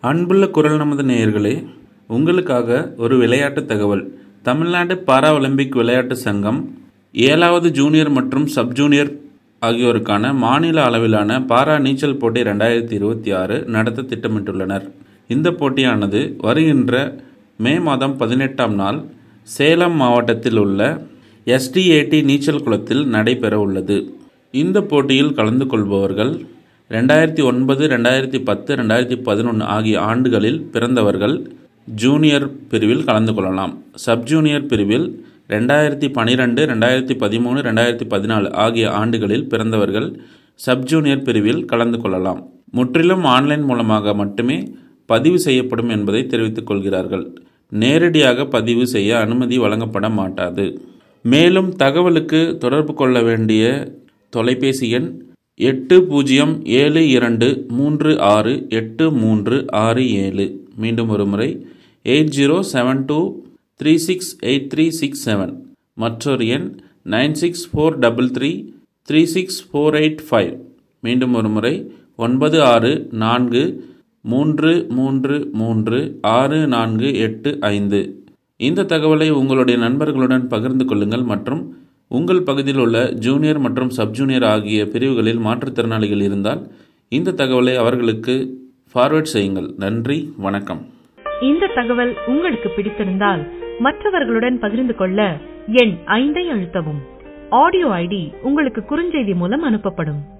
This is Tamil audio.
அன்புள்ள குரல் நமது நேயர்களே, உங்களுக்காக ஒரு விளையாட்டு தகவல். தமிழ்நாடு பாரா ஒலிம்பிக் விளையாட்டு சங்கம் 7வது ஜூனியர் மற்றும் சப் ஜூனியர் ஆகியோருக்கான மாநில அளவிலான பாரா நீச்சல் போட்டி 2026 நடத்த திட்டமிட்டுள்ளனர். இந்த போட்டியானது வருகின்ற மே மாதம் 18ஆம் நாள் சேலம் மாவட்டத்தில் உள்ள SDAT நீச்சல் குளத்தில் நடைபெற உள்ளது. இந்த போட்டியில் கலந்து கொள்பவர்கள் 2009, 2010, 2011 ஆகிய ஆண்டுகளில் பிறந்தவர்கள் ஜூனியர் பிரிவில் கலந்து கொள்ளலாம். சப் ஜூனியர் பிரிவில் 2012, 2013, 2014 ஆகிய ஆண்டுகளில் பிறந்தவர்கள் சப் ஜூனியர் பிரிவில் கலந்து கொள்ளலாம். முற்றிலும் ஆன்லைன் மூலமாக மட்டுமே பதிவு செய்யப்படும் என்பதை தெரிவித்துக் கொள்கிறார்கள். நேரடியாக பதிவு செய்ய அனுமதி வழங்கப்பட மாட்டாது. மேலும் தகவலுக்கு தொடர்பு கொள்ள வேண்டிய தொலைபேசி எண் 8072368367. மீண்டும் ஒரு முறை 8072368367. மற்றொரு எண் 9643336485. மீண்டும் ஒரு முறை 9643336485. இந்த தகவலை உங்களுடைய நண்பர்களுடன் பகிர்ந்து கொள்ளுங்கள் மற்றும் உங்கள் பகுதியில் உள்ள ஜூனியர் மற்றும் சப் ஜூனியர் ஆகிய பிரிவுகளில் மாற்றுத்திறனாளிகள் இருந்தால் இந்த தகவலை அவர்களுக்கு ஃபார்வர்ட் செய்யுங்கள். நன்றி, வணக்கம். இந்த தகவல் உங்களுக்கு பிடித்திருந்தால் மற்றவர்களுடன் பகிர்ந்து கொள்ள எண் 5 அழுத்தவும். ஆடியோ ஐடி உங்களுக்கு குறுஞ்செய்தி மூலம் அனுப்பப்படும்.